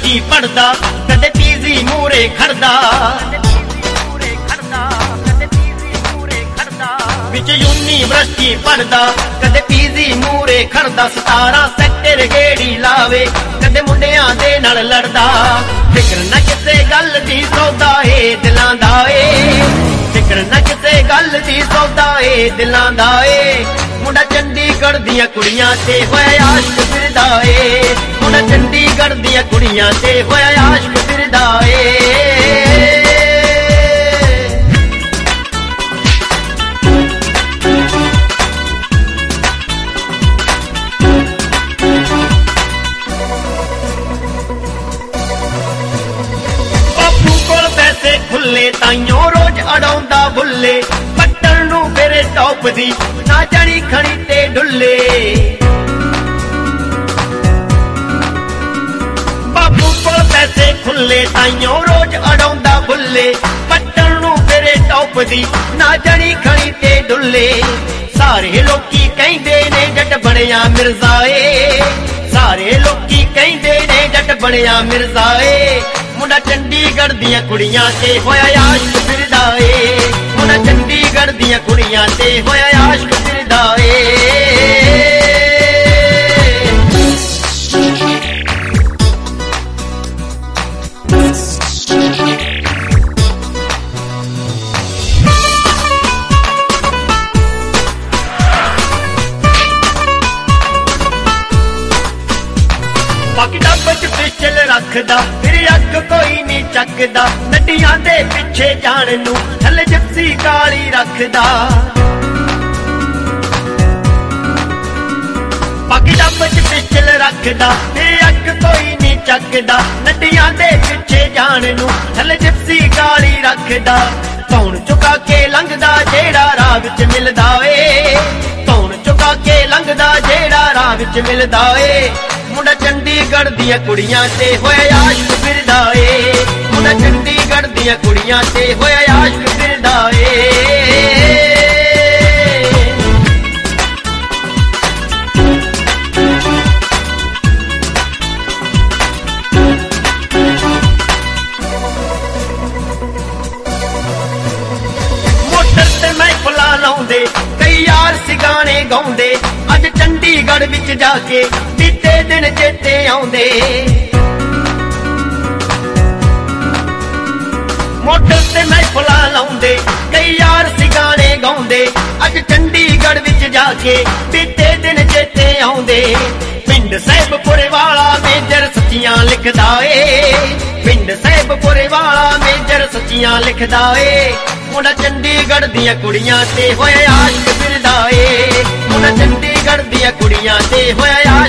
university ਪੜਦਾ ਕਦੇ PG ਮੂਰੇ ਖੜਦਾ ਵਿੱਚ ਯੂਨੀਵਰਸਿਟੀ ਪੜਦਾ ਕਦੇ ਪੀਜੀ ਮੂਰੇ ਖੜਦਾ 17 ਸੈਕਟਰ ਗੇੜੀ ਲਾਵੇ ਕਦੇ ਮੁੰਡਿਆਂ ਦੇ ਨਾਲ ਲੜਦਾ ਫਿਕਰ ਨਾ ਕਿਸੇ ਗੱਲ ਦੀ ਸੌਦਾ ਏ ਦਿਲਾਂ ਦਾ ਏ ਫਿਕਰ ਨਾ ਕਿਸੇ ਗੱਲ ਦੀ ਸੌਦਾ ਏ ਦਿਲਾਂ ਦਾ ਏ ਮੁੰਡਾ ਚੰਡੀਗੜ੍ਹ ਦੀਆਂ ਕੁੜੀਆਂ ਤੇ ਹੋਇਆ ਆਸ਼ਕ ਫਿਰਦਾ ਏ ਮੁੰਡਾ ਚੰਡੀਗੜ੍ਹ ਦੀਆਂ ਕੁੜੀਆਂ ਤੇ ਹੋਇਆ ਆਸ਼ਕ ਫਿਰਦਾ ਏ ਖੁੱਲੇ ਤਾਈਓ ਰੋਜ਼ ਅੜਾਉਂਦਾ ਬੁੱਲੇ ਪੱਟਣ ਨੂੰ ਮੇਰੇ ਟੌਪ ਦੀ ਨਾ ਜਾਣੀ ਖਣੀ ਤੇ ਢੁੱਲੇ ਬਾਪੂ ਕੋਲ ਪੈਸੇ ਖੁੱਲੇ ਤਾਈਓ ਰੋਜ਼ ਅੜਾਉਂਦਾ ਬੁੱਲੇ ਪੱਟਣ ਨੂੰ ਮੇਰੇ ਟੌਪ ਦੀ ਨਾ ਜਾਣੀ ਖਣੀ ਤੇ ਢੁੱਲੇ ਸਾਰੇ ਲੋਕੀ ਕਹਿੰਦੇ ਨੇ ਜੱਟ ਬਣਿਆ ਮਿਰਜ਼ਾ ਏ ਸਾਰੇ ਲੋਕੀ ਕਹਿੰਦੇ ਨੇ ਜੱਟ ਬਣਿਆ ਮਿਰਜ਼ਾ ਏ ਮੁੰਡਾ ਚੰਡੀਗੜ੍ਹ ਦੀਆਂ ਕੁੜੀਆਂ ਤੇ ਹੋਇਆ ਆਸ਼ਕ ਫਿਰਦਾ ਏ ਮੁੰਡਾ ਚੰਡੀਗੜ੍ਹ ਦੀਆਂ ਕੁੜੀਆਂ ਤੇ ਹੋਇਆ ਆਸ਼ਕ ਫਿਰਦਾ ਏ ਬਾਕੀ ਡੱਬ ਚ ਪਿਸਟਲ ਰੱਖਦਾ ਫਿਰ ਅੱਗ ਕੋਈ ਨਹੀਂ ਚੱਕਦਾ ਨੱਡੀਆਂ ਦੇ ਪਿੱਛੇ ਜਾਣ ਨੂੰ ਥੱਲੇ ਜਿਪਸੀ ਕਾਲੀ ਰੱਖਦਾ ਬਾਕੀ ਡੱਬ ਚ ਪਿਸਟਲ ਰੱਖਦਾ ਫਿਰ ਅੱਗ ਕੋਈ ਨਹੀਂ ਚੱਕਦਾ ਨੱਡੀਆਂ ਦੇ ਪਿੱਛੇ ਜਾਣ ਨੂੰ ਥੱਲੇ ਜਿਪਸੀ ਕਾਲੀ ਰੱਖਦਾ ਧੌਣ ਚੁਕਾ ਕੇ ਲੰਘਦਾ ਜਿਹੜਾ ਰਾਹ ਵਿੱਚ ਮਿਲਦਾ ਏ ਧੌਣ ਚੁਕਾ ਕੇ ਲੰਘਦਾ ਜਿਹੜਾ ਰਾਹ ਵਿੱਚ ਮਿਲਦਾ ਏ ਮੁੰਡਾ ਚੰਡੀਗੜ੍ਹ ਦੀਆਂ ਕੁੜੀਆਂ ਤੇ ਹੋਇਆ ਆਸ਼ਕ ਫਿਰਦਾ ਏ ਮੁੰਡਾ ਚੰਡੀਗੜ੍ਹ ਦੀਆਂ ਕੁੜੀਆਂ ਤੇ ਹੋਇਆ ਆਸ਼ਕ ਫਿਰਦਾ ਏ ਮੋਟਰ ਤੇ ਮਹਿਫਲਾਂ ਲਾਉਂਦੇ ਕਈ ਯਾਰ ਸੀ ਗਾਣੇ ਗਾਉਂਦੇ ਅੱਜ ਚੰਡੀਗੜ੍ਹ ਵਿੱਚ ਜਾ ਕੇ ਬੀਤੇ ਦਿਨ ਚੇਤੇ ਆਉਂਦੇ ਮੋਟਰ ਤੇ ਮਹਿਫਲਾਂ ਲਾਉਂਦੇ ਕਈ ਯਾਰ ਸੀ ਗਾਣੇ ਗਾਉਂਦੇ ਅੱਜ ਚੰਡੀਗੜ੍ਹ ਵਿੱਚ ਜਾ ਕੇ ਬੀਤੇ ਦਿਨ ਚੇਤੇ ਆਉਂਦੇ ਪਿੰਡ ਸਾਹਿਬਪੁਰੇ ਵਾਲਾ ਮੇਜਰ ਸੱਚੀਆਂ ਲਿਖਦਾ ਏ ਪਿੰਡ ਸਾਹਿਬਪੁਰੇ ਵਾਲਾ ਮੇਜਰ ਸੱਚੀਆਂ ਲਿਖਦਾ ਏ ਮੁੰਡਾ ਚੰਡੀਗੜ੍ਹ ਦੀਆਂ ਕੁੜੀਆਂ ਤੇ ਹੋਇਆ ਆਸ਼ਕ ਫਿਰਦਾ ਏ ਮੁੰਡਾ ਚੰਡੀਗੜ੍ਹ ਦੀਆਂ ਕੁੜੀਆਂ ਤੇ ਹੋਇਆ